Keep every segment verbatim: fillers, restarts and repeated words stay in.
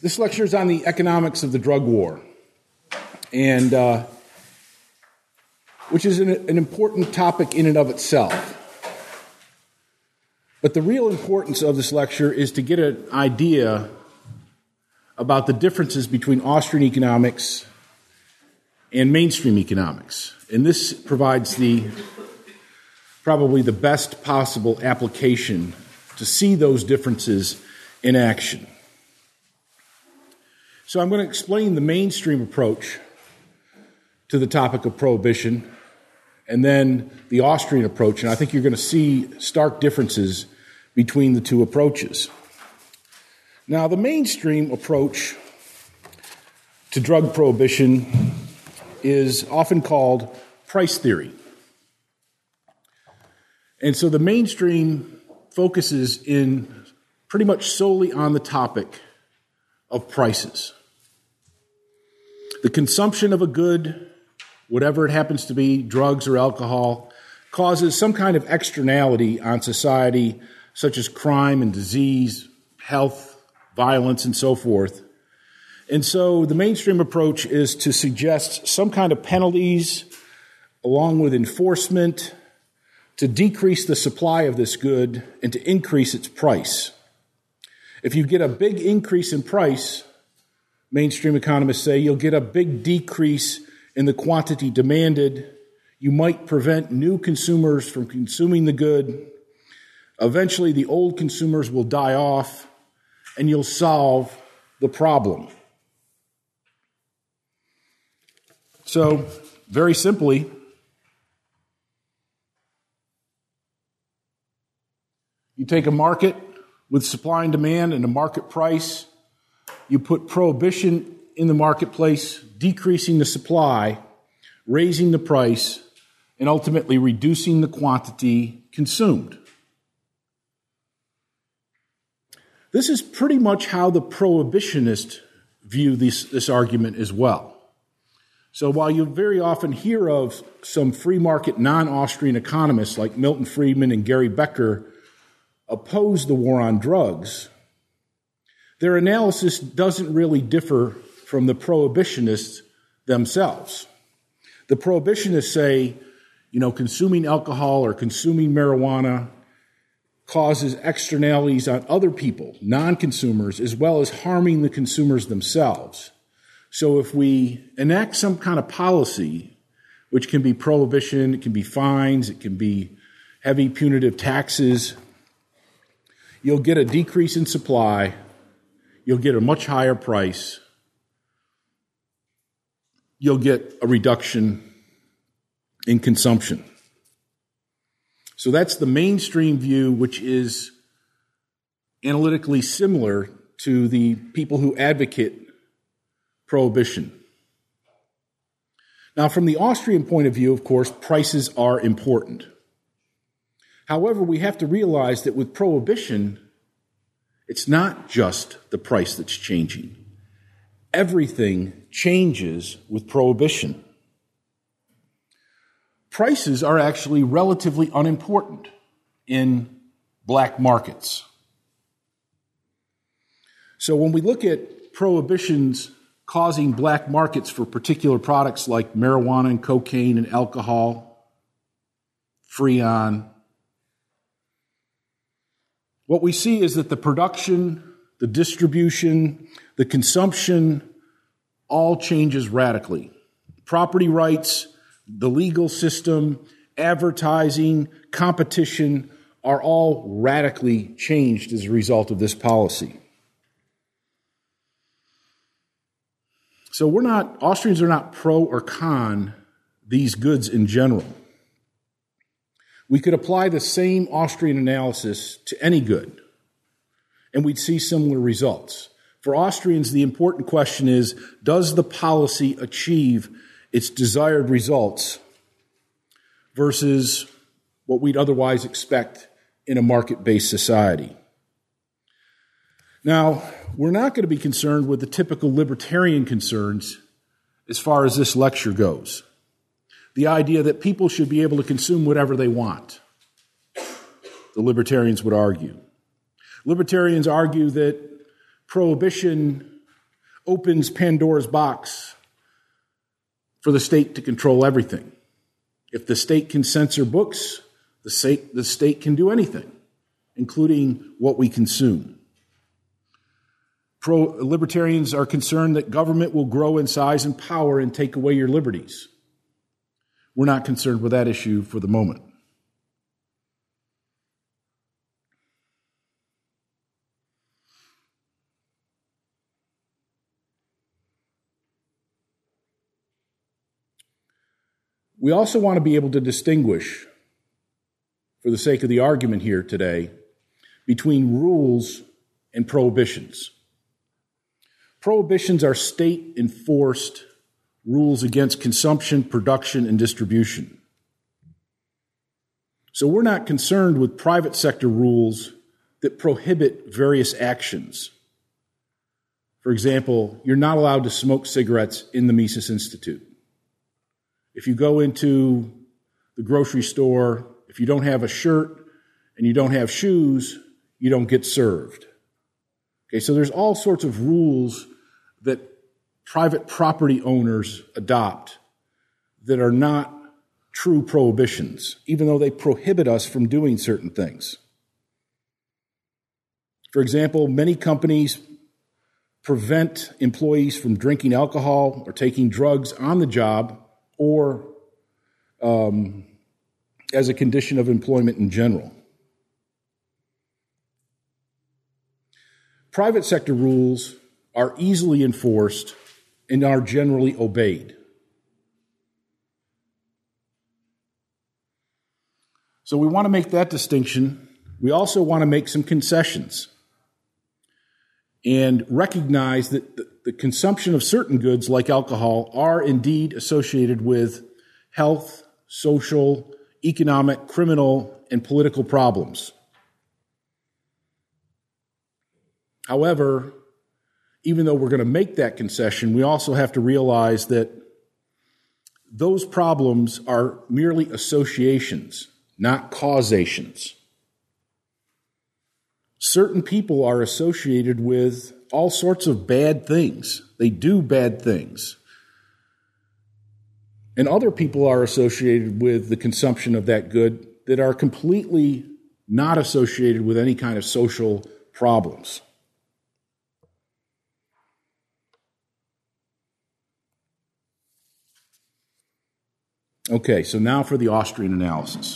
This lecture is on the economics of the drug war, and uh, which is an, an important topic in and of itself. But the real importance of this lecture is to get an idea about the differences between Austrian economics and mainstream economics. And this provides the probably the best possible application to see those differences in action. So I'm going to explain the mainstream approach to the topic of prohibition and then the Austrian approach, and I think you're going to see stark differences between the two approaches. Now, the mainstream approach to drug prohibition is often called price theory. And so the mainstream focuses in pretty much solely on the topic of prices. The consumption of a good, whatever it happens to be, drugs or alcohol, causes some kind of externality on society, such as crime and disease, health, violence, and so forth. And so the mainstream approach is to suggest some kind of penalties along with enforcement to decrease the supply of this good and to increase its price. If you get a big increase in price, mainstream economists say, you'll get a big decrease in the quantity demanded. You might prevent new consumers from consuming the good. Eventually, the old consumers will die off, and you'll solve the problem. So, very simply, you take a market with supply and demand and a market price, you put prohibition in the marketplace, decreasing the supply, raising the price, and ultimately reducing the quantity consumed. This is pretty much how the prohibitionists view this, this argument as well. So while you very often hear of some free market non-Austrian economists like Milton Friedman and Gary Becker oppose the war on drugs, their analysis doesn't really differ from the prohibitionists themselves. The prohibitionists say, you know, consuming alcohol or consuming marijuana causes externalities on other people, non-consumers, as well as harming the consumers themselves. So if we enact some kind of policy, which can be prohibition, it can be fines, it can be heavy punitive taxes, you'll get a decrease in supply, you'll get a much higher price, you'll get a reduction in consumption. So that's the mainstream view, which is analytically similar to the people who advocate prohibition. Now, from the Austrian point of view, of course, prices are important. However, we have to realize that with prohibition, it's not just the price that's changing. Everything changes with prohibition. Prices are actually relatively unimportant in black markets. So when we look at prohibitions causing black markets for particular products like marijuana and cocaine and alcohol, Freon, what we see is that the production, the distribution, the consumption all changes radically. Property rights, the legal system, advertising, competition are all radically changed as a result of this policy. So we're not, Austrians are not pro or con these goods in general. We could apply the same Austrian analysis to any good, and we'd see similar results. For Austrians, the important question is, does the policy achieve its desired results versus what we'd otherwise expect in a market-based society? Now, we're not going to be concerned with the typical libertarian concerns as far as this lecture goes. The idea that people should be able to consume whatever they want, the libertarians would argue. Libertarians argue that prohibition opens Pandora's box for the state to control everything. If the state can censor books, the state, the state can do anything, including what we consume. Pro-libertarians are concerned that government will grow in size and power and take away your liberties. We're not concerned with that issue for the moment. We also want to be able to distinguish, for the sake of the argument here today, between rules and prohibitions. Prohibitions are state-enforced rules against consumption, production, and distribution. So we're not concerned with private sector rules that prohibit various actions. For example, you're not allowed to smoke cigarettes in the Mises Institute. If you go into the grocery store, if you don't have a shirt and you don't have shoes, you don't get served. Okay, so there's all sorts of rules that private property owners adopt that are not true prohibitions, even though they prohibit us from doing certain things. For example, many companies prevent employees from drinking alcohol or taking drugs on the job or um, as a condition of employment in general. Private sector rules are easily enforced and are generally obeyed. So we want to make that distinction. We also want to make some concessions and recognize that the, the consumption of certain goods like alcohol are indeed associated with health, social, economic, criminal, and political problems. However, even though we're going to make that concession, we also have to realize that those problems are merely associations, not causations. Certain people are associated with all sorts of bad things. They do bad things. And other people are associated with the consumption of that good that are completely not associated with any kind of social problems. Okay, so now for the Austrian analysis.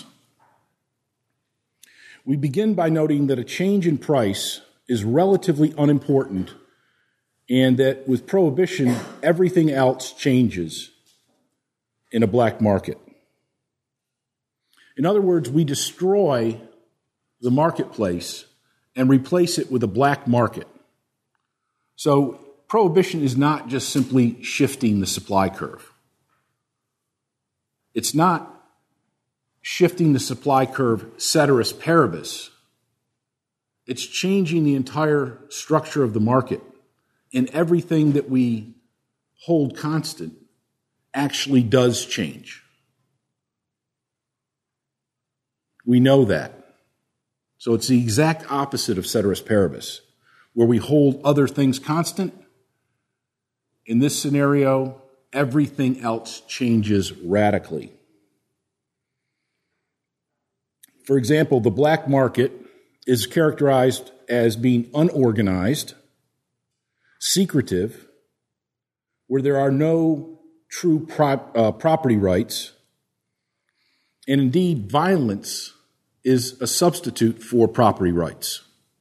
We begin by noting that a change in price is relatively unimportant and that with prohibition, everything else changes in a black market. In other words, we destroy the marketplace and replace it with a black market. So prohibition is not just simply shifting the supply curve. It's not shifting the supply curve ceteris paribus. It's changing the entire structure of the market, and everything that we hold constant actually does change. We know that. So it's the exact opposite of ceteris paribus, where we hold other things constant. In this scenario, everything else changes radically. For example, the black market is characterized as being unorganized, secretive, where there are no true pro- uh, property rights, and indeed violence is a substitute for property rights.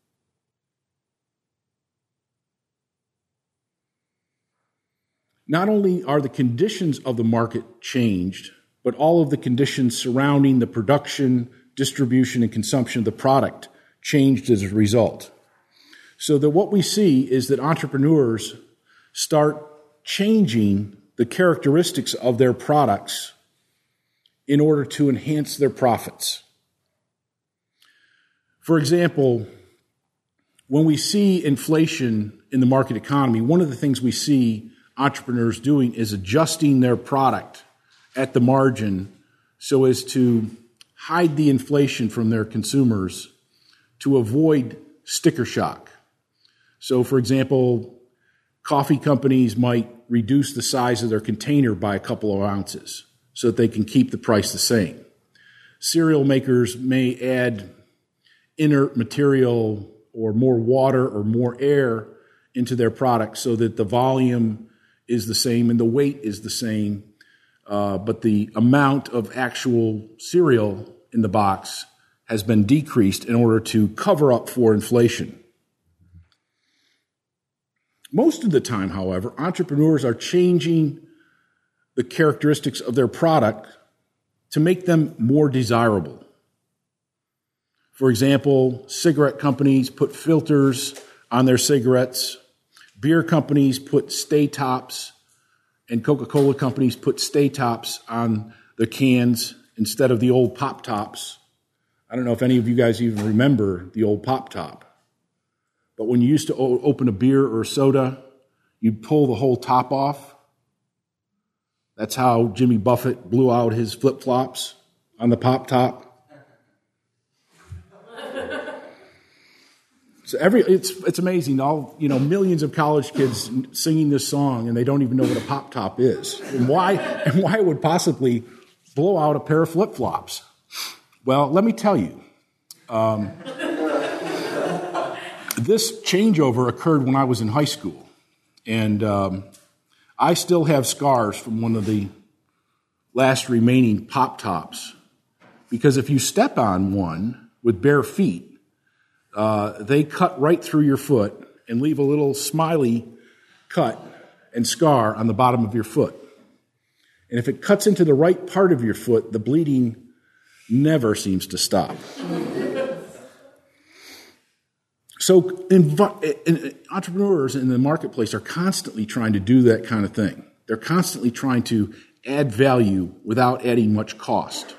Not only are the conditions of the market changed, but all of the conditions surrounding the production, distribution, and consumption of the product changed as a result. So that what we see is that entrepreneurs start changing the characteristics of their products in order to enhance their profits. For example, when we see inflation in the market economy, one of the things we see entrepreneurs doing is adjusting their product at the margin so as to hide the inflation from their consumers to avoid sticker shock. So, for example, Coffee companies might reduce the size of their container by a couple of ounces so that they can keep the price the same. Cereal makers may add inert material or more water or more air into their product so that the volume is the same and the weight is the same, uh, but the amount of actual cereal in the box has been decreased in order to cover up for inflation. Most of the time, however, entrepreneurs are changing the characteristics of their product to make them more desirable. For example, cigarette companies put filters on their cigarettes, beer companies put stay tops, and Coca-Cola companies put stay tops on their cans instead of the old pop tops. I don't know if any of you guys even remember the old pop top. But when you used to o- open a beer or a soda, you'd pull the whole top off. That's how Jimmy Buffett blew out his flip-flops on the pop top. So every it's it's amazing. All you know, millions of college kids singing this song, and they don't even know what a pop top is, and why and why it would possibly blow out a pair of flip-flops. Well, let me tell you, um, this changeover occurred when I was in high school, and um, I still have scars from one of the last remaining pop tops, because if you step on one with bare feet, Uh, they cut right through your foot and leave a little smiley cut and scar on the bottom of your foot. And if it cuts into the right part of your foot, the bleeding never seems to stop. So inv- in, entrepreneurs in the marketplace are constantly trying to do that kind of thing. They're constantly trying to add value without adding much cost.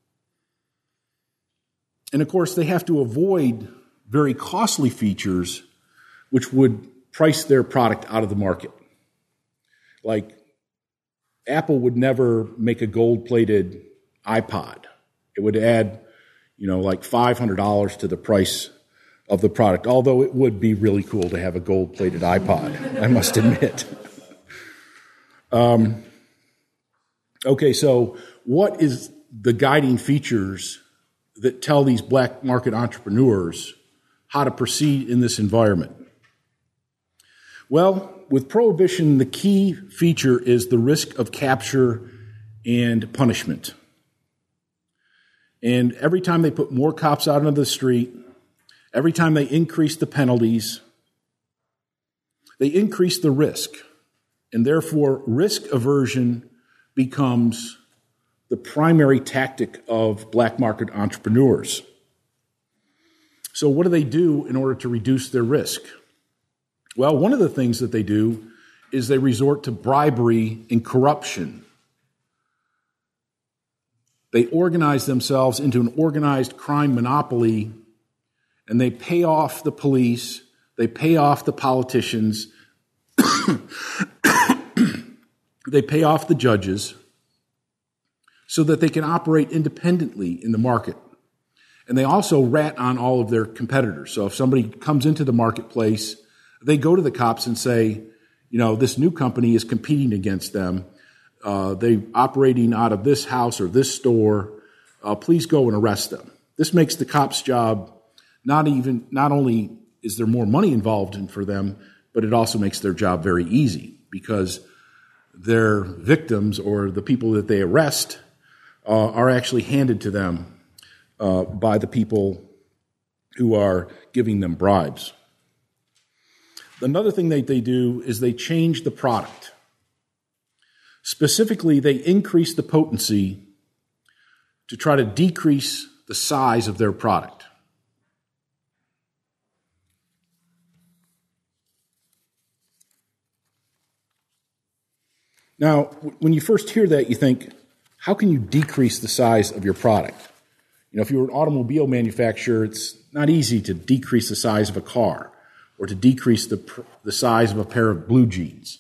And of course, they have to avoid very costly features which would price their product out of the market. Like Apple would never make a gold-plated iPod. It would add, you know, like five hundred dollars to the price of the product, although it would be really cool to have a gold-plated iPod, I must admit. Um, okay, so what is the guiding features that tell these black market entrepreneurs how to proceed in this environment? Well, with prohibition, the key feature is the risk of capture and punishment. And every time they put more cops out into the street, every time they increase the penalties, they increase the risk. And therefore, risk aversion becomes the primary tactic of black market entrepreneurs. So what do they do in order to reduce their risk? Well, one of the things that they do is they resort to bribery and corruption. They organize themselves into an organized crime monopoly, and they pay off the police, they pay off the politicians, they pay off the judges so that they can operate independently in the market. And they also rat on all of their competitors. So if somebody comes into the marketplace, they go to the cops and say, you know, this new company is competing against them. Uh, they're operating out of this house or this store. Uh, please go and arrest them. This makes the cop's job not even, not only is there more money involved in for them, but it also makes their job very easy because their victims or the people that they arrest uh, are actually handed to them Uh, by the people who are giving them bribes. Another thing that they do is they change the product. Specifically, they increase the potency to try to decrease the size of their product. Now, when you first hear that, you think, how can you decrease the size of your product? You know, if you were an automobile manufacturer, it's not easy to decrease the size of a car or to decrease the the size of a pair of blue jeans.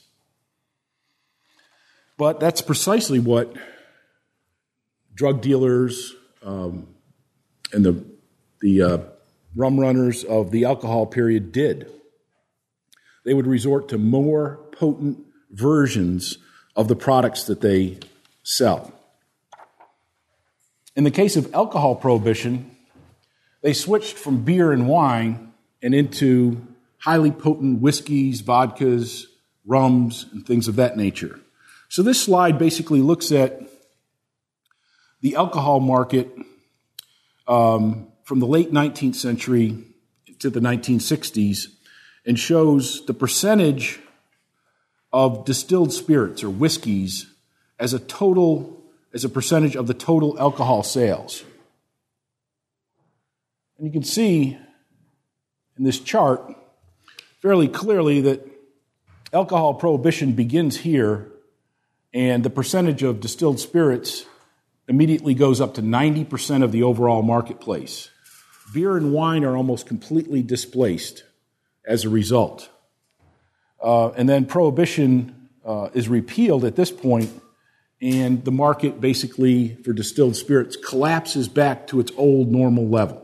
But that's precisely what drug dealers um, and the the uh, rum runners of the alcohol period did. they would resort to more potent versions of the products that they sell. In the case of alcohol prohibition, they switched from beer and wine and into highly potent whiskeys, vodkas, rums, and things of that nature. So this slide basically looks at the alcohol market um, from the late nineteenth century to the nineteen sixties and shows the percentage of distilled spirits or whiskeys as a total, as a percentage of the total alcohol sales. And you can see in this chart fairly clearly that alcohol prohibition begins here, and the percentage of distilled spirits immediately goes up to ninety percent of the overall marketplace. Beer and wine are almost completely displaced as a result. Uh, and then prohibition uh, is repealed at this point, and the market basically for distilled spirits collapses back to its old normal level.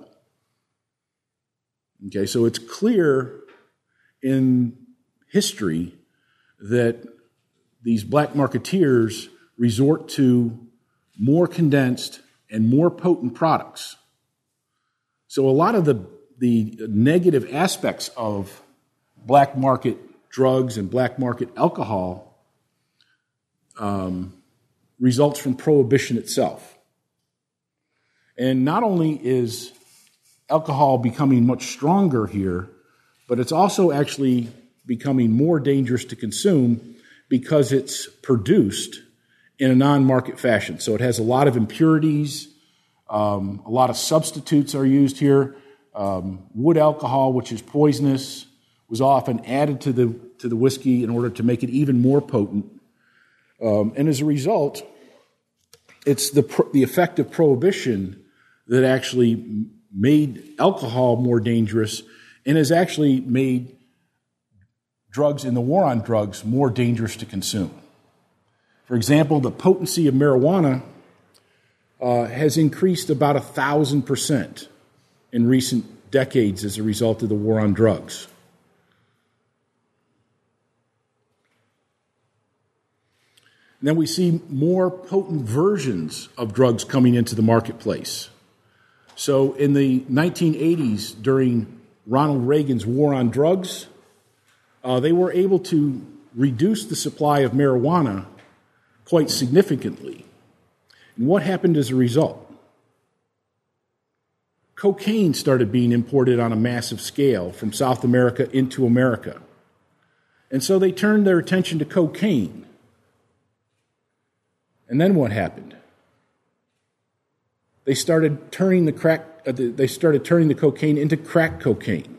Okay, so it's clear in history that these black marketeers resort to more condensed and more potent products. So a lot of the, the negative aspects of black market drugs and black market alcohol um, results from prohibition itself. And not only is alcohol becoming much stronger here, but it's also actually becoming more dangerous to consume because it's produced in a non-market fashion. So it has a lot of impurities, um, a lot of substitutes are used here. Um, wood alcohol, which is poisonous, was often added to the to the whiskey in order to make it even more potent. Um, and as a result, it's the the effect of prohibition that actually made alcohol more dangerous and has actually made drugs in the war on drugs more dangerous to consume. For example, the potency of marijuana uh, has increased about a thousand percent in recent decades as a result of the war on drugs. And then we see more potent versions of drugs coming into the marketplace. So in the nineteen eighties, during Ronald Reagan's war on drugs, uh, they were able to reduce the supply of marijuana quite significantly. And what happened as a result? Cocaine started being imported on a massive scale from South America into America. And so they turned their attention to cocaine. And then what happened? They started turning the crack. Uh, the, they started turning the cocaine into crack cocaine.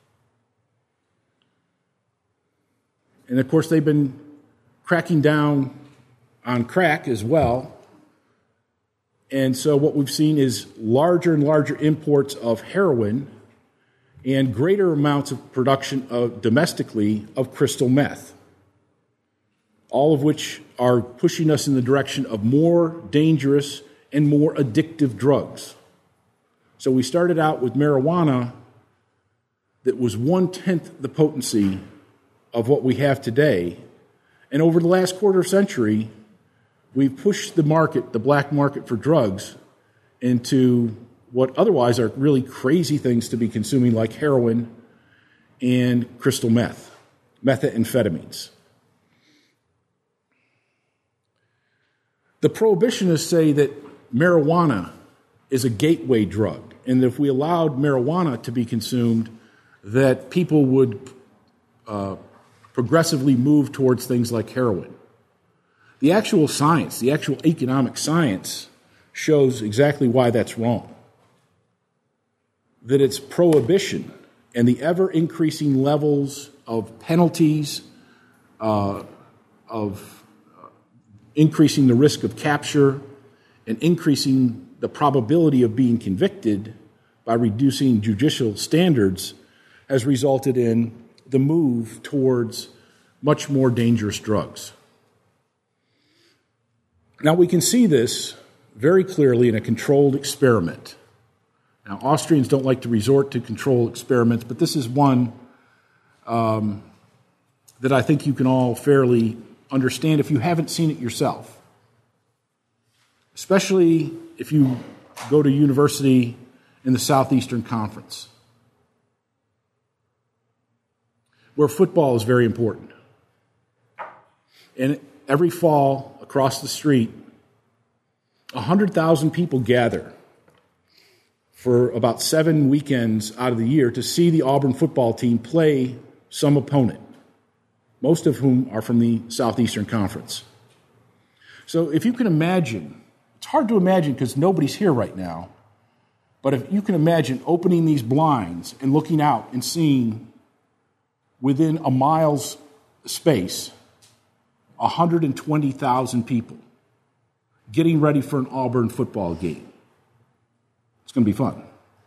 And of course, they've been cracking down on crack as well. And so what we've seen is larger and larger imports of heroin and greater amounts of production of, domestically of crystal meth, all of which are pushing us in the direction of more dangerous and more addictive drugs. So we started out with marijuana that was one-tenth the potency of what we have today. And over the last quarter century, we've pushed the market, the black market for drugs, into what otherwise are really crazy things to be consuming, like heroin and crystal meth, methamphetamines. The prohibitionists say that marijuana is a gateway drug, and if we allowed marijuana to be consumed, that people would uh, progressively move towards things like heroin. The actual science, the actual economic science, shows exactly why that's wrong. That it's prohibition and the ever-increasing levels of penalties, uh, of uh, increasing the risk of capture, and increasing the probability of being convicted by reducing judicial standards has resulted in the move towards much more dangerous drugs. Now, we can see this very clearly in a controlled experiment. Now, Austrians don't like to resort to controlled experiments, but this is one um, that I think you can all fairly understand if you haven't seen it yourself, especially if you go to university in the Southeastern Conference, where football is very important. And every fall, across the street, one hundred thousand people gather for about seven weekends out of the year to see the Auburn football team play some opponent, most of whom are from the Southeastern Conference. So if you can imagine, it's hard to imagine because nobody's here right now, but if you can imagine opening these blinds and looking out and seeing within a mile's space one hundred twenty thousand people getting ready for an Auburn football game. It's going to be fun.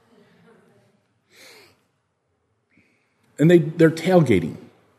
And they, they're tailgating,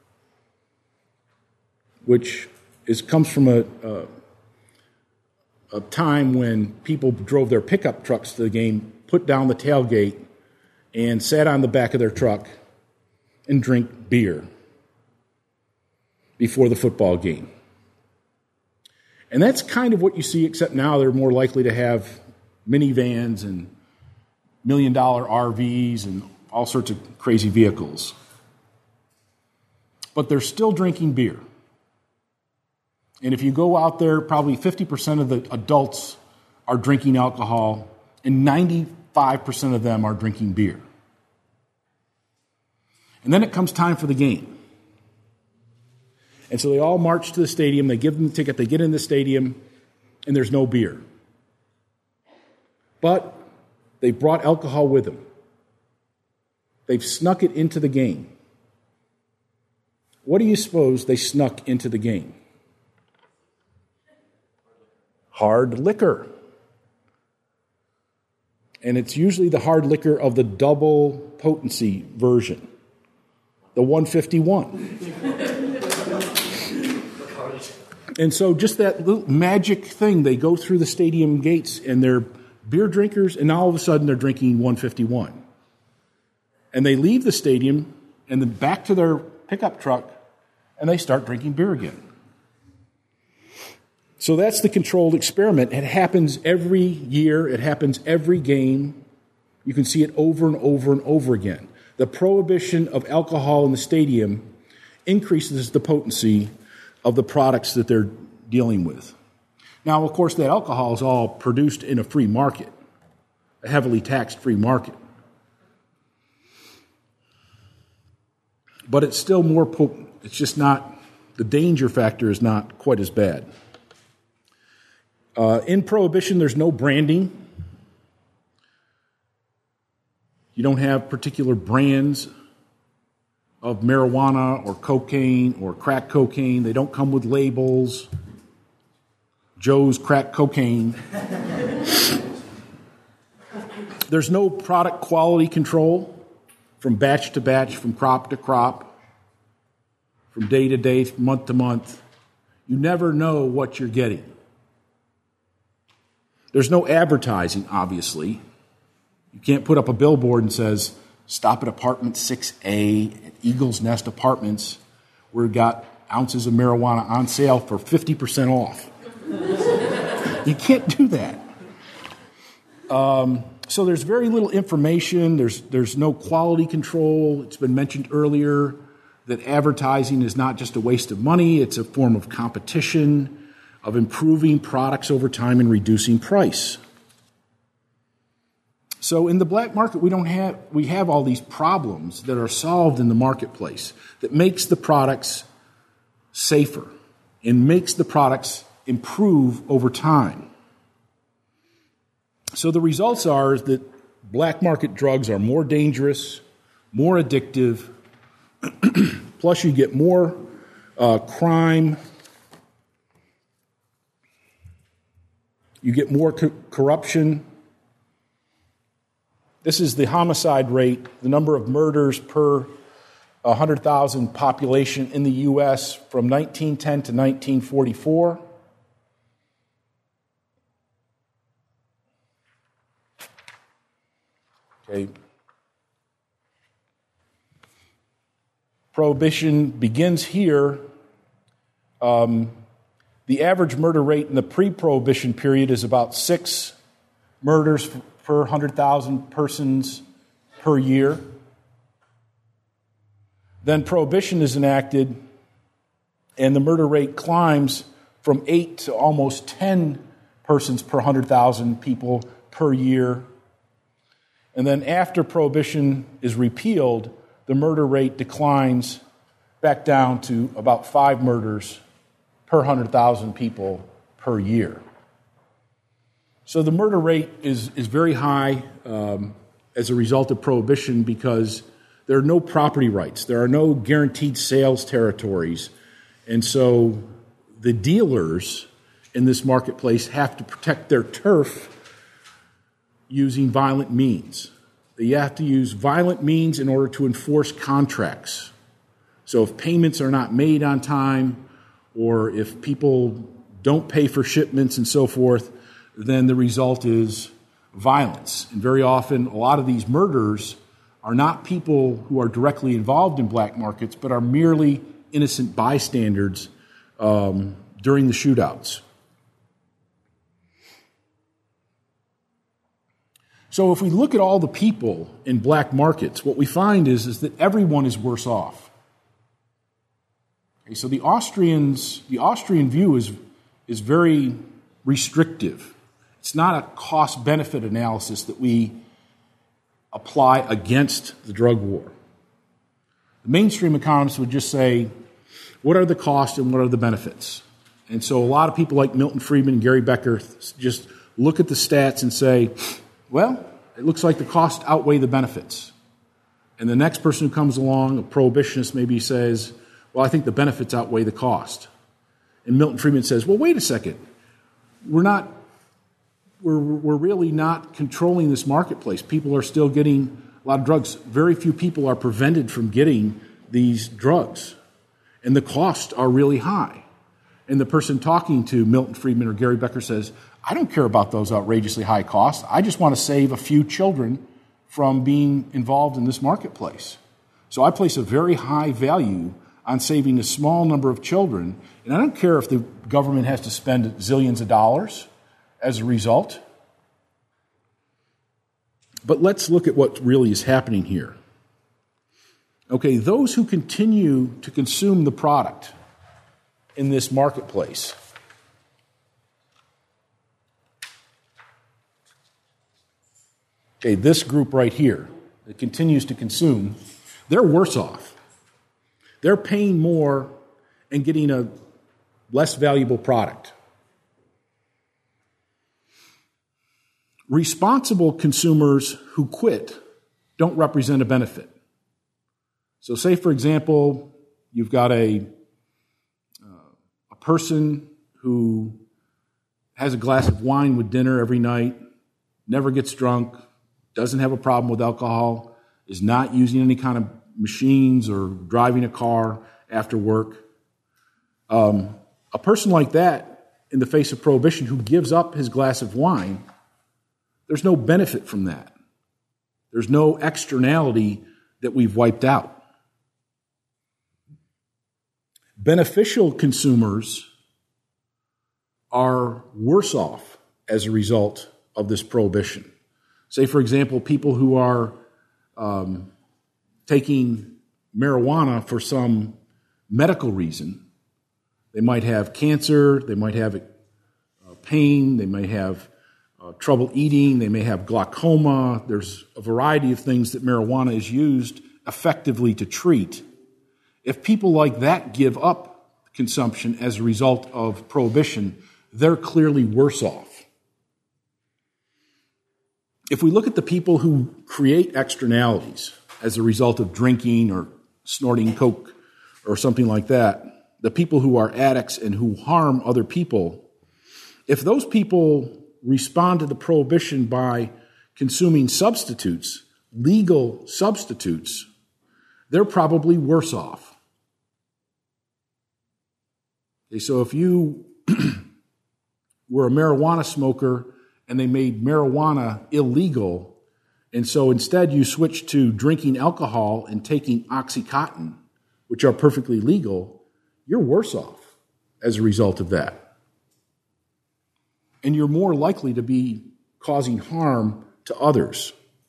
which is, comes from a, a, a time when people drove their pickup trucks to the game, put down the tailgate, and sat on the back of their truck and drink beer before the football game. And that's kind of what you see, except now they're more likely to have minivans and million-dollar R Vs and all sorts of crazy vehicles. But they're still drinking beer. And if you go out there, probably fifty percent of the adults are drinking alcohol, and ninety-five percent of them are drinking beer. And then it comes time for the game. And so they all march to the stadium, they give them the ticket, they get in the stadium, and there's no beer. But they brought alcohol with them. They've snuck it into the game. What do you suppose they snuck into the game? Hard liquor. And it's usually the hard liquor of the double potency version, the one fifty-one. And so just that little magic thing, they go through the stadium gates and they're beer drinkers, and now all of a sudden they're drinking one fifty-one. And they leave the stadium and then back to their pickup truck, and they start drinking beer again. So that's the controlled experiment. It happens every year. It happens every game. You can see it over and over and over again. The prohibition of alcohol in the stadium increases the potency of the products that they're dealing with. Now, of course, that alcohol is all produced in a free market, a heavily taxed free market. But it's still more potent. It's just not, the danger factor is not quite as bad. Uh, in Prohibition, there's no branding. You don't have particular brands of marijuana or cocaine or crack cocaine. They don't come with labels. Joe's crack cocaine. There's no product quality control from batch to batch, from crop to crop, from day to day, month to month. You never know what you're getting. There's no advertising, obviously. You can't put up a billboard and says, stop at apartment six A at Eagles Nest Apartments. We've got ounces of marijuana on sale for fifty percent off. You can't do that. Um, so there's very little information. There's, there's no quality control. It's been mentioned earlier that advertising is not just a waste of money. It's a form of competition, of improving products over time and reducing price. So in the black market, we don't have we have all these problems that are solved in the marketplace that makes the products safer and makes the products improve over time. So the results are that black market drugs are more dangerous, more addictive, plus you get more uh, crime, you get more co- corruption. This is the homicide rate, the number of murders per one hundred thousand population in the U S from nineteen ten to nineteen forty-four. Okay. Prohibition begins here. Um, the average murder rate in the pre-prohibition period is about six murders per one hundred thousand persons per year. Then prohibition is enacted, and the murder rate climbs from eight to almost ten persons per one hundred thousand people per year. And then after prohibition is repealed, the murder rate declines back down to about five murders per one hundred thousand people per year. So the murder rate is, is very high um, as a result of prohibition because there are no property rights. There are no guaranteed sales territories. And so the dealers in this marketplace have to protect their turf using violent means. They have to use violent means in order to enforce contracts. So if payments are not made on time, or if people don't pay for shipments and so forth, then the result is violence. And very often, a lot of these murders are not people who are directly involved in black markets, but are merely innocent bystanders um, during the shootouts. So if we look at all the people in black markets, what we find is, is that everyone is worse off. Okay, so the Austrians, the Austrian view is, is very restrictive. It's not a cost-benefit analysis that we apply against the drug war. The mainstream economists would just say, what are the costs and what are the benefits? And so a lot of people like Milton Friedman and Gary Becker just look at the stats and say, well, it looks like the costs outweigh the benefits. And the next person who comes along, a prohibitionist, maybe says, well, I think the benefits outweigh the cost. And Milton Friedman says, well, wait a second. We're not, we're, we're really not controlling this marketplace. People are still getting a lot of drugs. Very few people are prevented from getting these drugs. And the costs are really high. And the person talking to Milton Friedman or Gary Becker says, I don't care about those outrageously high costs. I just want to save a few children from being involved in this marketplace. So I place a very high value on saving a small number of children. And I don't care if the government has to spend zillions of dollars as a result. But let's look at what really is happening here. Okay, those who continue to consume the product in this marketplace, okay, this group right here that continues to consume, they're worse off. They're paying more and getting a less valuable product. Responsible consumers who quit don't represent a benefit. So say, for example, you've got a, uh, a person who has a glass of wine with dinner every night, never gets drunk, doesn't have a problem with alcohol, is not using any kind of machines or driving a car after work. Um, a person like that, in the face of prohibition, who gives up his glass of wine, there's no benefit from that. There's no externality that we've wiped out. Beneficial consumers are worse off as a result of this prohibition. Say, for example, people who are um, taking marijuana for some medical reason. They might have cancer, they might have uh, pain, they may have uh, trouble eating, they may have glaucoma. There's a variety of things that marijuana is used effectively to treat. If people like that give up consumption as a result of prohibition, they're clearly worse off. If we look at the people who create externalities as a result of drinking or snorting coke or something like that, the people who are addicts and who harm other people, if those people respond to the prohibition by consuming substitutes, legal substitutes, they're probably worse off. Okay, so if you were a marijuana smoker and they made marijuana illegal, and so instead you switched to drinking alcohol and taking OxyContin, which are perfectly legal, you're worse off as a result of that. And you're more likely to be causing harm to others.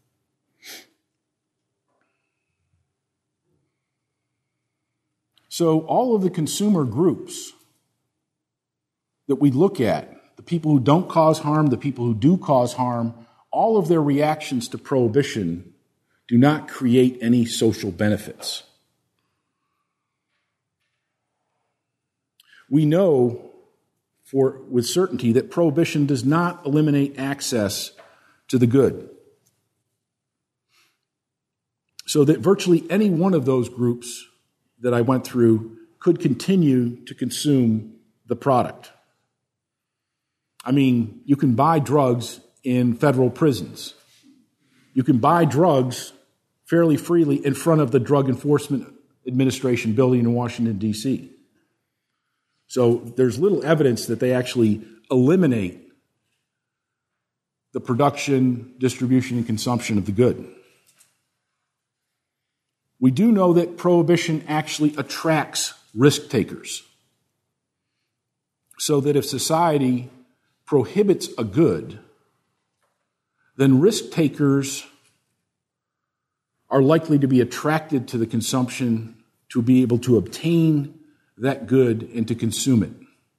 So all of the consumer groups that we look at, the people who don't cause harm, the people who do cause harm, all of their reactions to prohibition do not create any social benefits. We know for with certainty that prohibition does not eliminate access to the good. So that virtually any one of those groups that I went through could continue to consume the product. I mean, you can buy drugs in federal prisons. You can buy drugs fairly freely in front of the Drug Enforcement Administration building in Washington, D C So there's little evidence that they actually eliminate the production, distribution, and consumption of the good. We do know that prohibition actually attracts risk takers. So that if society prohibits a good, then risk takers are likely to be attracted to the consumption to be able to obtain that good and to consume it.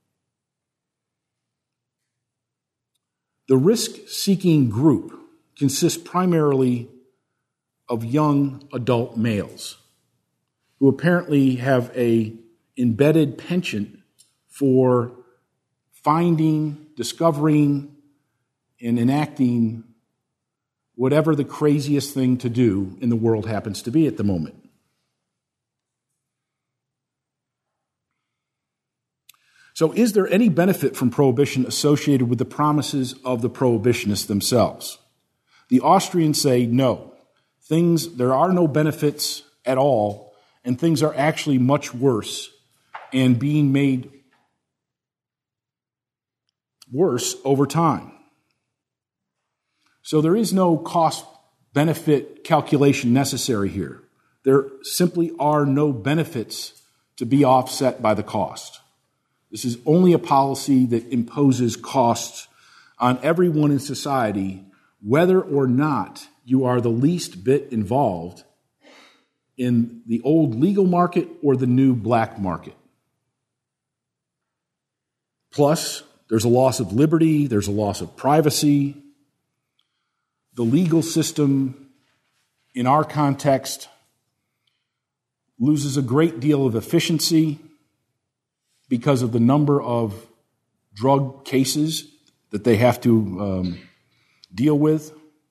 The risk-seeking group consists primarily of young adult males who apparently have a embedded penchant for finding, discovering, and enacting whatever the craziest thing to do in the world happens to be at the moment. So is there any benefit from prohibition associated with the promises of the prohibitionists themselves? The Austrians say no. Things, there are no benefits at all, and things are actually much worse and being made worse over time. So there is no cost-benefit calculation necessary here. There simply are no benefits to be offset by the cost. This is only a policy that imposes costs on everyone in society, whether or not you are the least bit involved in the old legal market or the new black market. Plus, there's a loss of liberty, there's a loss of privacy. The legal system, in our context, loses a great deal of efficiency because of the number of drug cases that they have to um, deal with.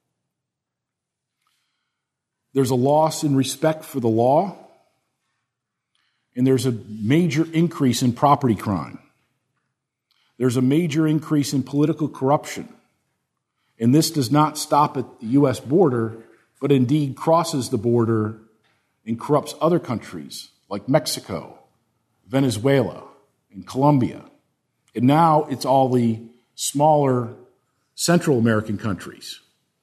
There's a loss in respect for the law, and there's a major increase in property crime. There's a major increase in political corruption. And this does not stop at the U S border, but indeed crosses the border and corrupts other countries like Mexico, Venezuela, and Colombia. And now it's all the smaller Central American countries.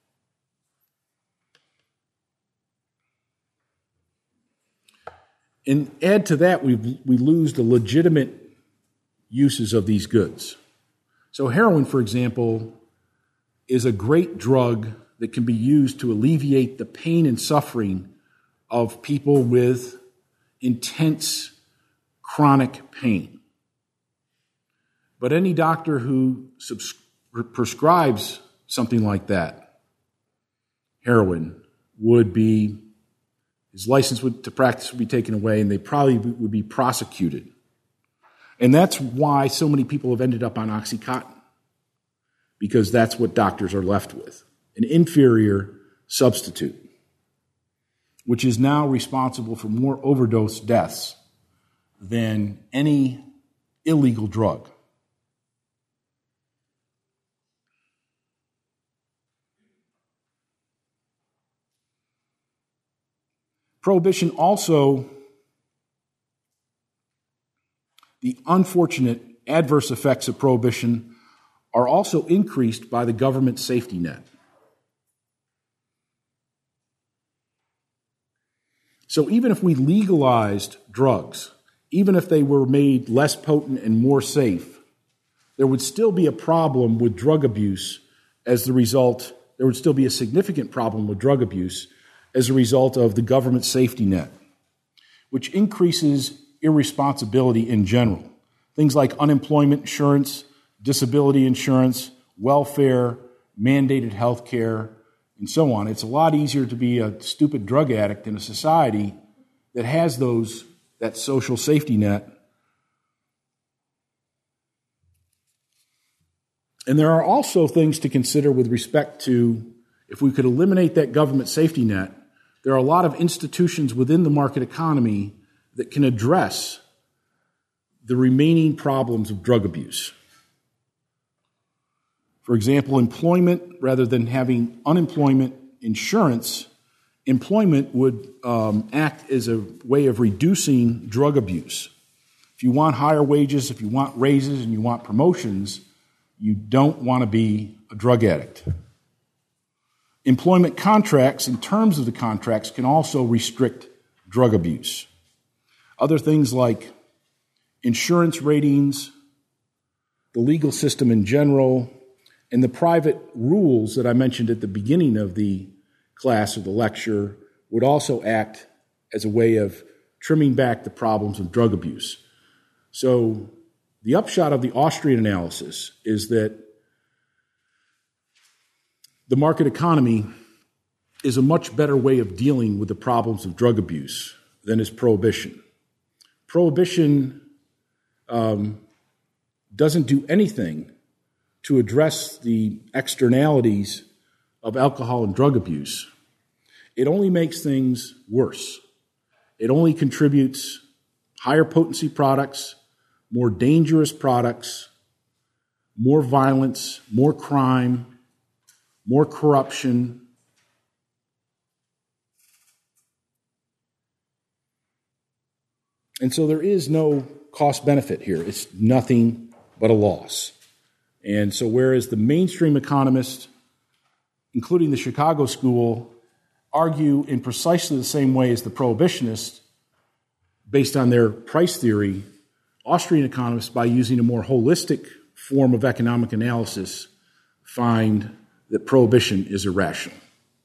And add to that, we we lose the legitimate uses of these goods. So heroin, for example, is a great drug that can be used to alleviate the pain and suffering of people with intense chronic pain. But any doctor who subs- prescribes something like that, heroin, would be, his license would, to practice would be taken away, and they probably would be prosecuted. And that's why so many people have ended up on OxyContin, because that's what doctors are left with, an inferior substitute, which is now responsible for more overdose deaths than any illegal drug. Prohibition also, the unfortunate adverse effects of prohibition are also increased by the government safety net. So even if we legalized drugs, even if they were made less potent and more safe, there would still be a problem with drug abuse as the result, there would still be a significant problem with drug abuse as a result of the government safety net, which increases irresponsibility in general. Things like unemployment insurance, disability insurance, welfare, mandated health care, and so on. It's a lot easier to be a stupid drug addict in a society that has those, that social safety net. And there are also things to consider with respect to, if we could eliminate that government safety net, there are a lot of institutions within the market economy that can address the remaining problems of drug abuse. For example, employment, rather than having unemployment insurance, employment would um, act as a way of reducing drug abuse. If you want higher wages, if you want raises, and you want promotions, you don't want to be a drug addict. Employment contracts and terms of the contracts can also restrict drug abuse. Other things like insurance ratings, the legal system in general, and the private rules that I mentioned at the beginning of the class or the lecture would also act as a way of trimming back the problems of drug abuse. So the upshot of the Austrian analysis is that the market economy is a much better way of dealing with the problems of drug abuse than is prohibition. Prohibition um, doesn't do anything to address the externalities of alcohol and drug abuse. It only makes things worse. It only contributes higher potency products, more dangerous products, more violence, more crime, more corruption. And so there is no cost benefit here. It's nothing but a loss. And so whereas the mainstream economists, including the Chicago School, argue in precisely the same way as the prohibitionists, based on their price theory, Austrian economists, by using a more holistic form of economic analysis, find that prohibition is irrational.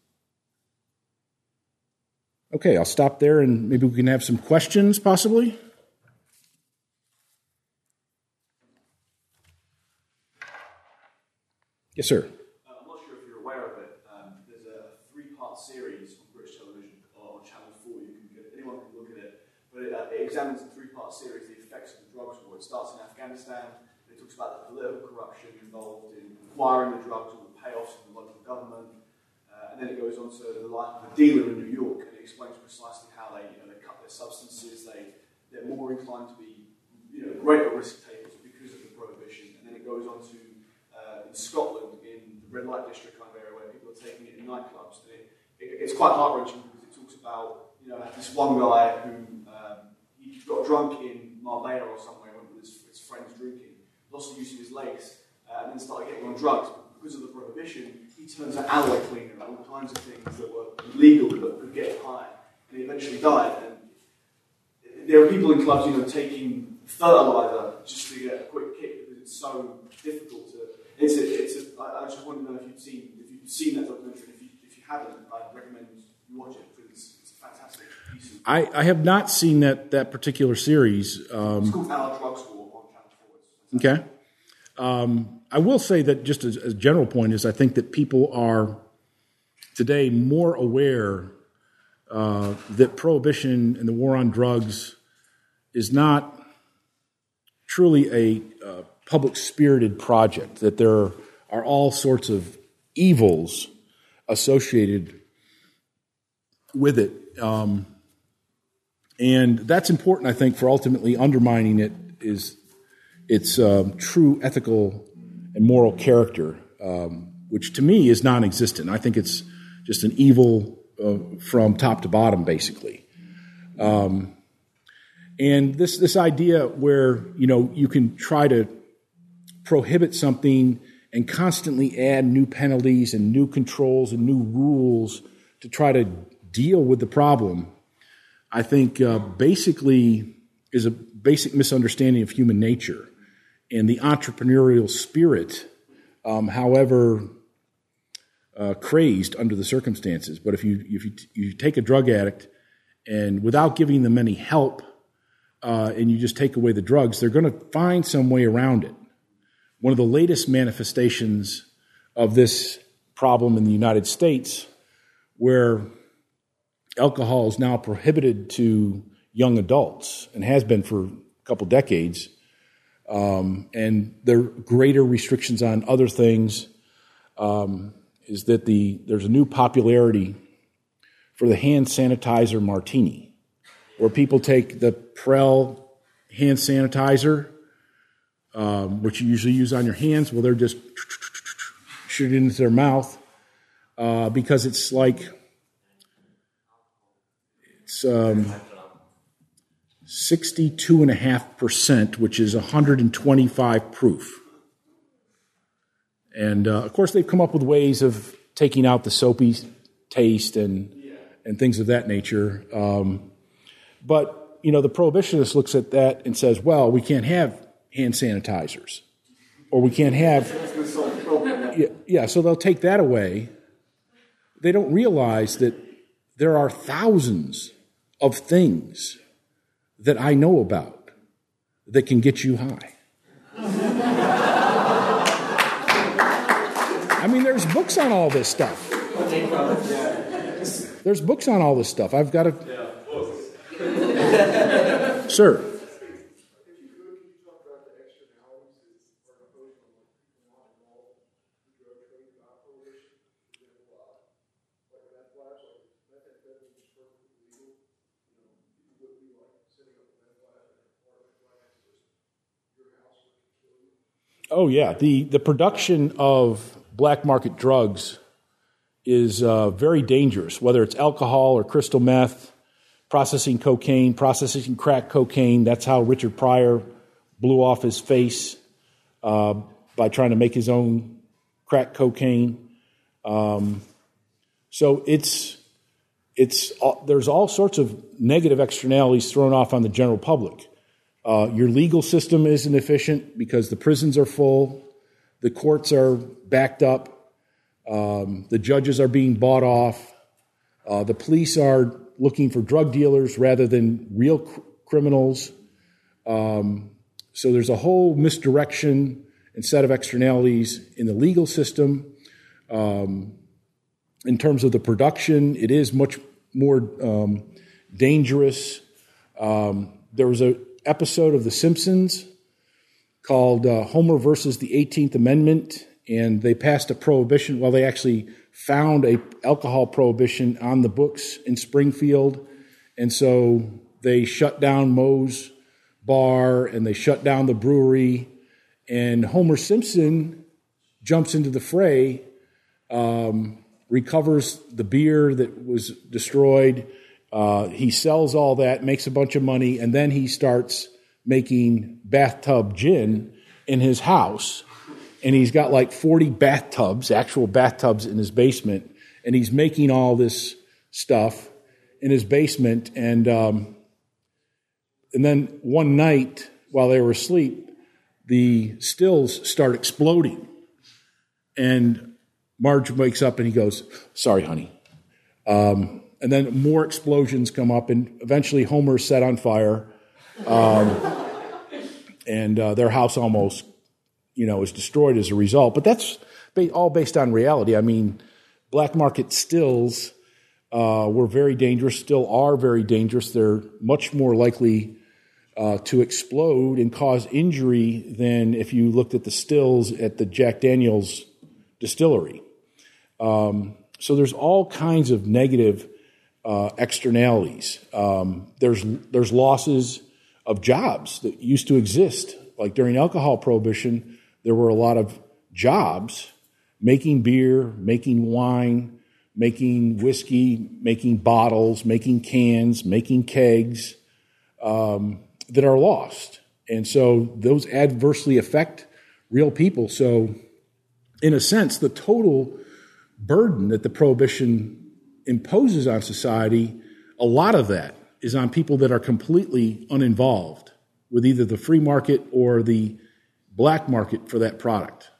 Okay, I'll stop there and maybe we can have some questions, possibly. Yes, sir. Uh, I'm not sure if you're aware of it. Um, there's a three-part series on British television or on Channel four. You can get, anyone can look at it. But it, uh, it examines the three-part series, the effects of the drugs war. It starts in Afghanistan. It talks about the political corruption involved in acquiring the drugs, all the payoffs from the local government. Uh, and then it goes on to the life of a dealer in New York, and it explains precisely how they, you know, they cut their substances. They, they're more inclined to be, you know, greater risk takers because of the prohibition. And then it goes on to uh, in Scotland, in the red light district kind of area, where people are taking it in nightclubs. And it, it, it's quite heart-wrenching because it talks about, you know, this one guy who um, he got drunk in Marbella or somewhere, went with his, his friends drinking, lost the use of his legs, uh, and then started getting on drugs. But because of the prohibition, he turns an alloy cleaner and all kinds of things that were illegal but could get high. And he eventually died. And there are people in clubs, you know, taking fertilizer just to get a quick kick because it's so difficult to. It's a, it's a, I, I just want to know if you've seen if you've seen that documentary. If you, if you haven't, I'd recommend you watch it because it's, it's a fantastic piece of. I, I have not seen that that particular series. Um, it's called Our Drugs War on Channel four. Okay. Um, I will say that just as, as a general point is I think that people are today more aware uh, that prohibition and the war on drugs is not truly a uh, public-spirited project, that there are all sorts of evils associated with it. Um, and that's important, I think, for ultimately undermining it is its um, true ethical and moral character, um, which to me is non-existent. I think it's just an evil uh, from top to bottom, basically. Um, and this this idea where, you know, you can try to prohibit something and constantly add new penalties and new controls and new rules to try to deal with the problem, I think uh, basically is a basic misunderstanding of human nature and the entrepreneurial spirit, um, however uh, crazed under the circumstances. But if you if you, you take a drug addict and without giving them any help, uh, and you just take away the drugs, they're going to find some way around it. One of the latest manifestations of this problem in the United States, where alcohol is now prohibited to young adults and has been for a couple decades, um, and there are greater restrictions on other things, um, is that the there's a new popularity for the hand sanitizer martini, where people take the Prel hand sanitizer, um, which you usually use on your hands, well, they're just shoot it into their mouth uh, because it's like it's um, sixty-two and a half percent, which is one hundred twenty-five proof. And uh, of course, they've come up with ways of taking out the soapy taste and and things of that nature. Um, but you know, the prohibitionist looks at that and says, "Well, we can't have hand sanitizers, or we can't have." Yeah, yeah, so they'll take that away. They don't realize that there are thousands of things that I know about that can get you high. I mean, there's books on all this stuff. There's books on all this stuff. I've got to... Sir. Oh, yeah. The, the production of black market drugs is uh, very dangerous, whether it's alcohol or crystal meth, processing cocaine, processing crack cocaine. That's how Richard Pryor blew off his face uh, by trying to make his own crack cocaine. Um, so it's it's uh, there's all sorts of negative externalities thrown off on the general public. Uh, your legal system isn't efficient because the prisons are full, the courts are backed up, um, the judges are being bought off, uh, the police are looking for drug dealers rather than real cr- criminals. Um, so there's a whole misdirection and set of externalities in the legal system. Um, in terms of the production, it is much more um, dangerous. Um, there was a episode of The Simpsons called uh, Homer versus the eighteenth Amendment, and they passed a prohibition. Well, they actually found a alcohol prohibition on the books in Springfield, and so they shut down Moe's Bar, and they shut down the brewery, and Homer Simpson jumps into the fray, um, recovers the beer that was destroyed. Uh, he sells all that, makes a bunch of money, and then he starts making bathtub gin in his house. And he's got like forty bathtubs, actual bathtubs in his basement, and he's making all this stuff in his basement. And um, and then one night, while they were asleep, the stills start exploding. And Marge wakes up and he goes, "Sorry, honey." Um, and then more explosions come up, and eventually Homer's set on fire. Um, and uh, their house almost, you know, is destroyed as a result. But that's ba- all based on reality. I mean, black market stills uh, were very dangerous, still are very dangerous. They're much more likely uh, to explode and cause injury than if you looked at the stills at the Jack Daniel's distillery. Um, so there's all kinds of negative uh, externalities. Um, there's there's losses of jobs that used to exist. Like during alcohol prohibition, there were a lot of jobs making beer, making wine, making whiskey, making bottles, making cans, making kegs um, that are lost. And so those adversely affect real people. So in a sense, the total burden that the prohibition imposes on society, a lot of that is on people that are completely uninvolved with either the free market or the black market for that product.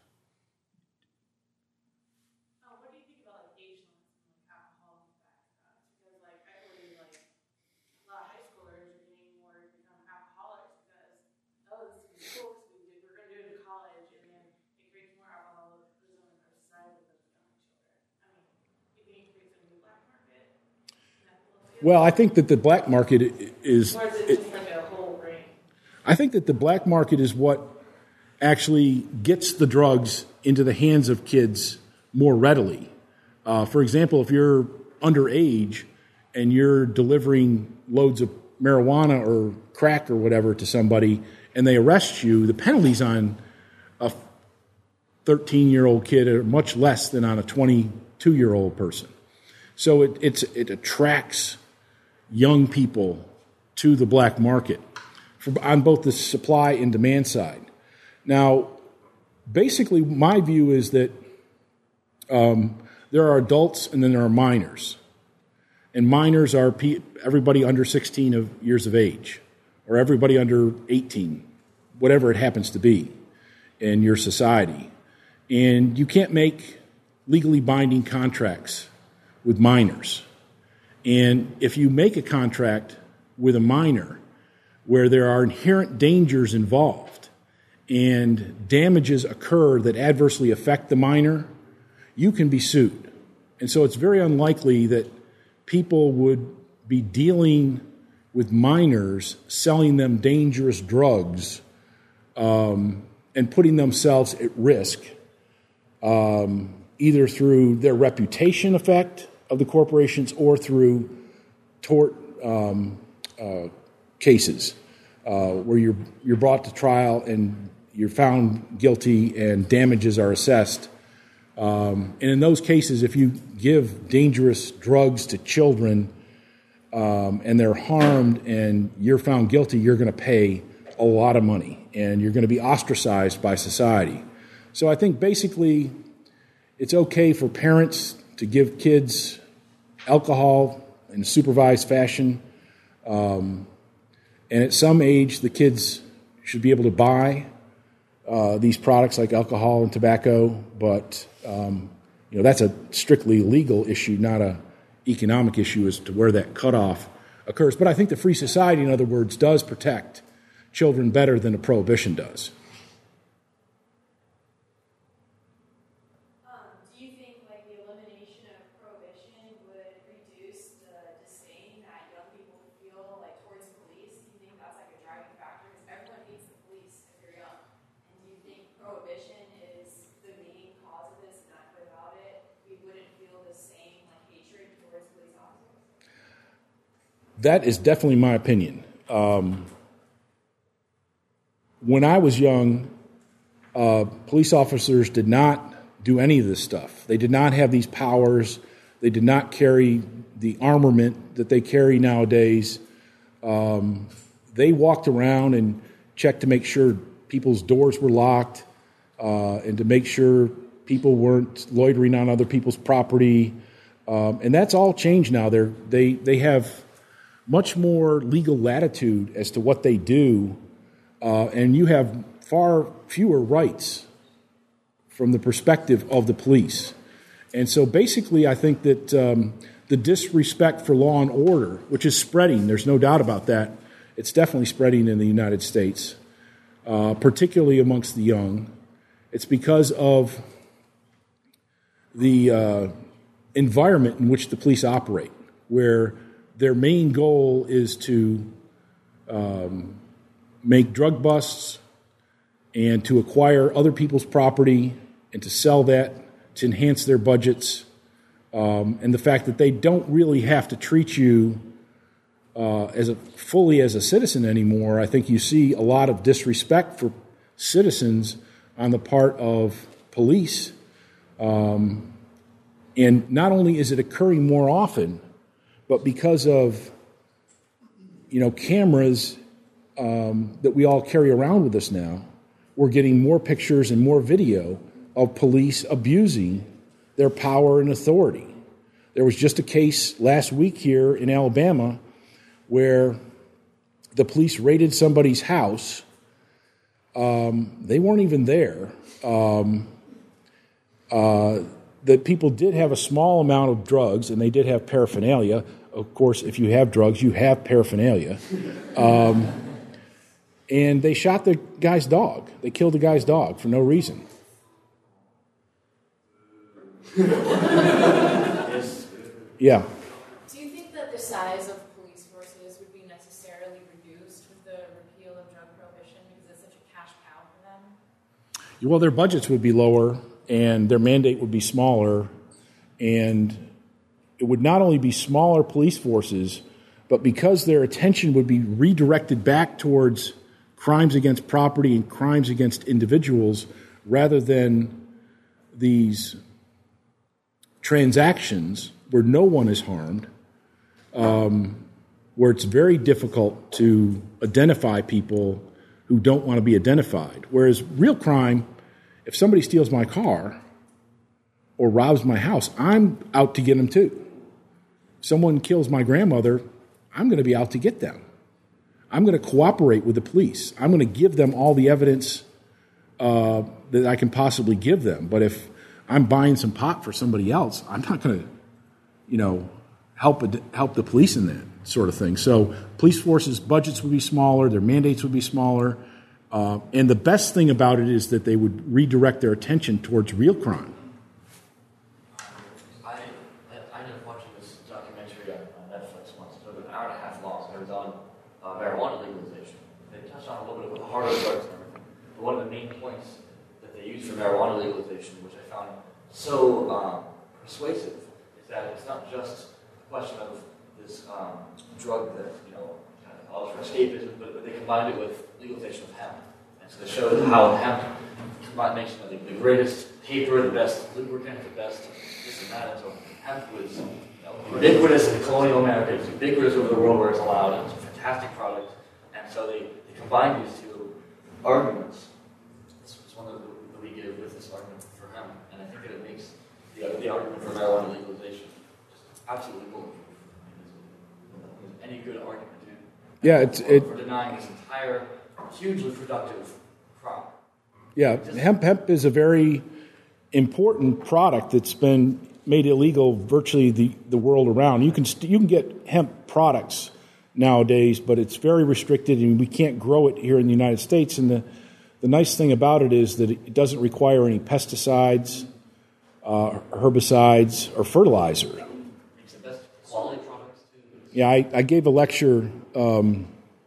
Oh, what do you think about like age limits and like alcohol and that? Because like I believe like a lot of high schoolers are getting more to become alcoholics because oh this is cool because we did, we're going to do it in college and then it creates more alcoholism in our society with those young children. I mean, you think it creates a new black market? Well, I think that the black market is. Or is it just like a whole ring? I think that the black market is what actually gets the drugs into the hands of kids more readily. Uh, for example, if you're underage and you're delivering loads of marijuana or crack or whatever to somebody and they arrest you, the penalties on a thirteen-year-old kid are much less than on a twenty-two-year-old person. So it, it's, it attracts young people to the black market for, on both the supply and demand side. Now, basically, my view is that um, there are adults and then there are minors. And minors are pe- everybody under sixteen of years of age or everybody under eighteen, whatever it happens to be in your society. And you can't make legally binding contracts with minors. And if you make a contract with a minor where there are inherent dangers involved and damages occur that adversely affect the minor, you can be sued. And so it's very unlikely that people would be dealing with minors, selling them dangerous drugs, um, and putting themselves at risk, um, either through their reputation effect of the corporations or through tort um, uh, cases uh, where you're you're brought to trial and you're found guilty and damages are assessed. Um, and in those cases, if you give dangerous drugs to children um, and they're harmed and you're found guilty, you're going to pay a lot of money and you're going to be ostracized by society. So I think basically it's okay for parents to give kids alcohol in a supervised fashion. Um, and at some age, the kids should be able to buy uh, these products like alcohol and tobacco. But, um, you know, that's a strictly legal issue, not an economic issue as to where that cutoff occurs. But I think the free society, in other words, does protect children better than a prohibition does. That is definitely my opinion. Um, when I was young, uh, police officers did not do any of this stuff. They did not have these powers. They did not carry the armament that they carry nowadays. Um, they walked around and checked to make sure people's doors were locked uh, and to make sure people weren't loitering on other people's property. Um, and that's all changed now. They're, they they have much more legal latitude as to what they do, uh, and you have far fewer rights from the perspective of the police. And so basically I think that um, the disrespect for law and order, which is spreading, there's no doubt about that, it's definitely spreading in the United States, uh, particularly amongst the young. It's because of the uh, environment in which the police operate, where their main goal is to um, make drug busts and to acquire other people's property and to sell that to enhance their budgets. Um, and the fact that they don't really have to treat you uh, as a, fully as a citizen anymore, I think you see a lot of disrespect for citizens on the part of police. Um, and not only is it occurring more often, but because of, you know, cameras um, that we all carry around with us now, we're getting more pictures and more video of police abusing their power and authority. There was just a case last week here in Alabama where the police raided somebody's house. Um, they weren't even there. Um, uh, that people did have a small amount of drugs, and they did have paraphernalia. Of course, if you have drugs, you have paraphernalia. Um, and they shot the guy's dog. They killed the guy's dog for no reason. Yeah. Do you think that the size of police forces would be necessarily reduced with the repeal of drug prohibition because it's such a cash cow for them? Well, their budgets would be lower, and their mandate would be smaller, and it would not only be smaller police forces, but because their attention would be redirected back towards crimes against property and crimes against individuals rather than these transactions where no one is harmed, um, where it's very difficult to identify people who don't want to be identified. Whereas real crime, if somebody steals my car or robs my house, I'm out to get them too. If someone kills my grandmother, I'm going to be out to get them. I'm going to cooperate with the police. I'm going to give them all the evidence uh, that I can possibly give them. But if I'm buying some pot for somebody else, I'm not going to, you know, help help the police in that sort of thing. So police forces' budgets would be smaller, their mandates would be smaller, uh, and the best thing about it is that they would redirect their attention towards real crime. I I ended up watching this documentary on Netflix once. It was an hour and a half long. It was on uh, marijuana legalization. They touched on a little bit of the harder drugs and everything. But one of the main points that they used for marijuana legalization, which I found so um, persuasive, is that it's not just a question of this um, drug that, you know, kind of allows for escapism, but, but they combined it with legalization of hemp. And so they showed how hemp combination of the, the greatest paper, the best lubricant, the best this and that. And so hemp was, you know, ubiquitous in colonial America. It's ubiquitous over the world where it's allowed. And it's a fantastic product. And so they, they combined these two arguments. This was one of the that we give with this argument for hemp. And I think that it makes the, the argument for marijuana legalization just absolutely bulletproof. Any good argument, dude. Yeah, it's it. For denying this entire hugely productive crop. Yeah, hemp hemp is a very important product that's been made illegal virtually the, the world around. You can st- you can get hemp products nowadays, but it's very restricted, and we can't grow it here in the United States. And the the nice thing about it is that it doesn't require any pesticides, uh, herbicides, or fertilizer. Makes the best quality products too. Yeah, I, I gave a lecture, um,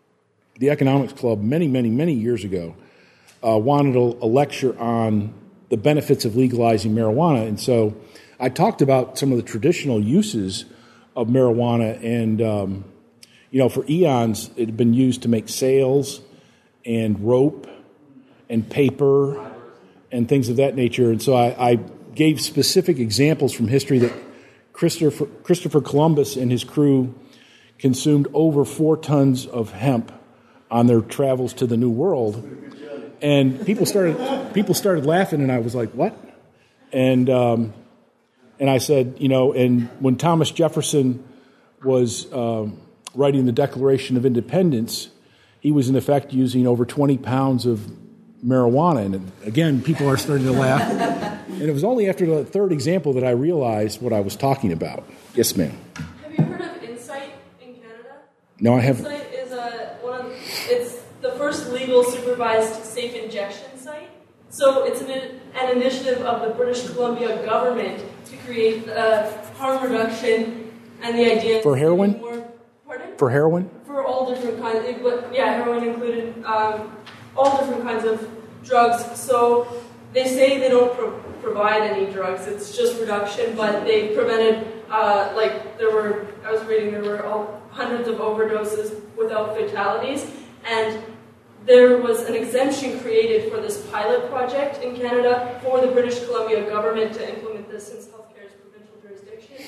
the Economics Club, many, many, many years ago, uh, wanted a, a lecture on the benefits of legalizing marijuana. And so I talked about some of the traditional uses of marijuana. And, um, you know, for eons, it had been used to make sails and rope and paper and things of that nature. And so I, I gave specific examples from history that Christopher, Christopher Columbus and his crew consumed over four tons of hemp on their travels to the New World. And people started people started laughing, and I was like, what? And um, and I said, you know, and when Thomas Jefferson was um, writing the Declaration of Independence, he was in effect using over twenty pounds of marijuana. And again, people are starting to laugh. And it was only after the third example that I realized what I was talking about. Yes, ma'am. Have you heard of Insight in Canada? No, I haven't. Insight is a, one of, it's the first legal supervised safe injection site. So it's an, an initiative of the British Columbia government to create uh, harm reduction and the idea... For heroin? More, pardon? For heroin? For all different kinds, but yeah, heroin included, um, all different kinds of drugs. So they say they don't pro- provide any drugs, it's just reduction, but they prevented, uh, like, there were, I was reading, there were all, hundreds of overdoses without fatalities, and there was an exemption created for this pilot project in Canada for the British Columbia government to implement this since healthcare is provincial jurisdiction.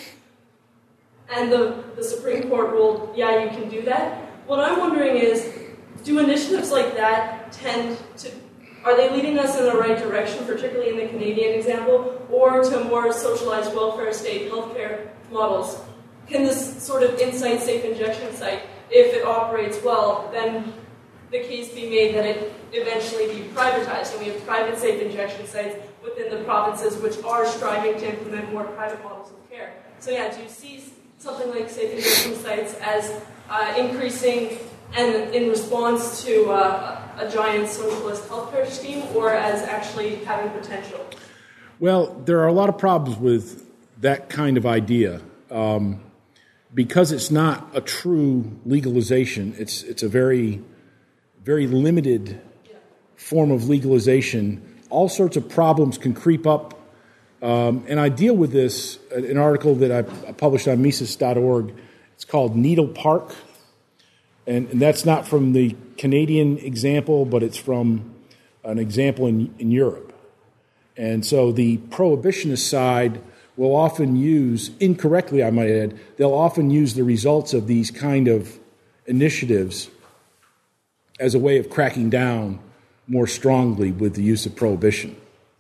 And the, the Supreme Court ruled, yeah, you can do that. What I'm wondering is, do initiatives like that tend to, are they leading us in the right direction, particularly in the Canadian example, or to more socialized welfare state healthcare models? Can this sort of Insight safe injection site if it operates well, then the case be made that it eventually be privatized. And we have private safe injection sites within the provinces which are striving to implement more private models of care. So yeah, do you see something like safe injection sites as uh, increasing and in response to uh, a giant socialist healthcare scheme, or as actually having potential? Well, there are a lot of problems with that kind of idea. Um, because it's not a true legalization, it's it's a very, very limited form of legalization. All sorts of problems can creep up. Um, and I deal with this, an article that I published on Mises dot org. It's called Needle Park. And, and that's not from the Canadian example, but it's from an example in, in Europe. And so the prohibitionist side will often use, incorrectly I might add, they'll often use the results of these kind of initiatives as a way of cracking down more strongly with the use of prohibition.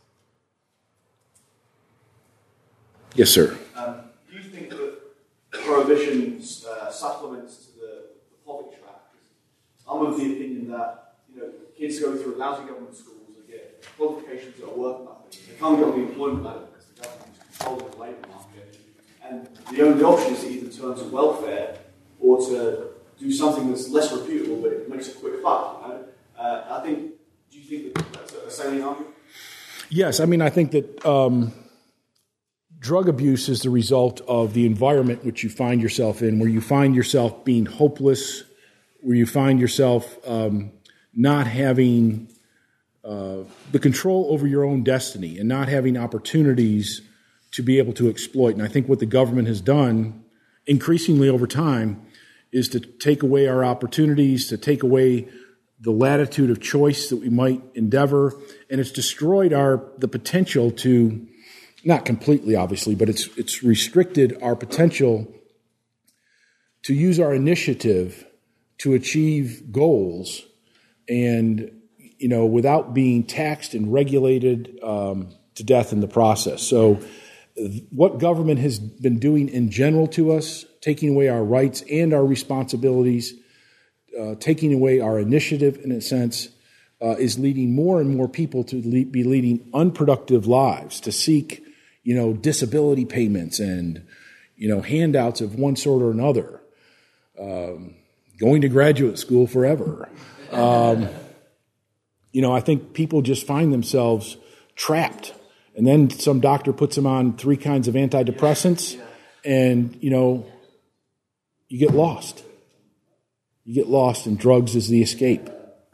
Yes, sir. Um, do you think that prohibition uh, supplements to the, the poverty trap? I'm of the opinion that, you know, kids go through lousy government schools and get qualifications that are worth nothing. They can't get on the employment ladder because the government is controlling the labour market. And the only option is to either turn to welfare or to do something that's less reputable but it makes a quick buck. You know? uh, I think, do you think that that's a salient argument? Yes, I mean, I think that um, drug abuse is the result of the environment which you find yourself in, where you find yourself being hopeless, where you find yourself um, not having uh, the control over your own destiny and not having opportunities to be able to exploit. And I think what the government has done increasingly over time is to take away our opportunities, to take away the latitude of choice that we might endeavor, and it's destroyed our the potential to, not completely obviously, but it's it's restricted our potential to use our initiative to achieve goals, and you know, without being taxed and regulated um, to death in the process. So, what government has been doing in general to us, taking away our rights and our responsibilities, uh, taking away our initiative in a sense, uh, is leading more and more people to le- be leading unproductive lives, to seek, you know, disability payments and, you know, handouts of one sort or another, um, going to graduate school forever. Um, you know, I think people just find themselves trapped. And then some doctor puts them on three kinds of antidepressants, and, you know, you get lost. You get lost, and drugs is the escape.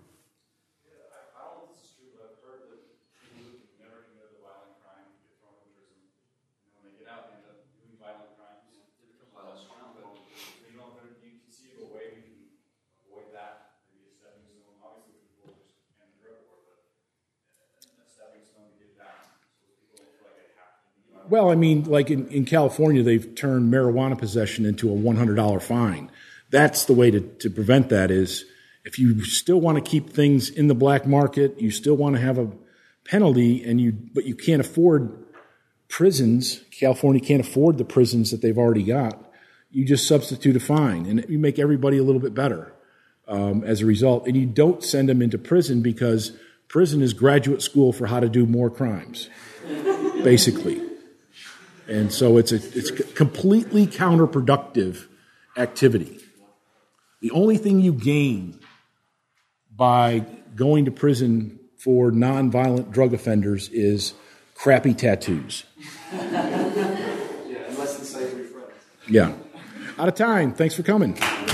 Well, I mean, like in, in California, they've turned marijuana possession into a one hundred dollars fine. That's the way to, to prevent that is if you still want to keep things in the black market, you still want to have a penalty, and you but you can't afford prisons. California can't afford the prisons that they've already got. You just substitute a fine, and you make everybody a little bit better um, as a result. And you don't send them into prison because prison is graduate school for how to do more crimes, basically. And so it's a it's a completely counterproductive activity. The only thing you gain by going to prison for nonviolent drug offenders is crappy tattoos. Yeah, and less than savory friends. Yeah. Out of time. Thanks for coming.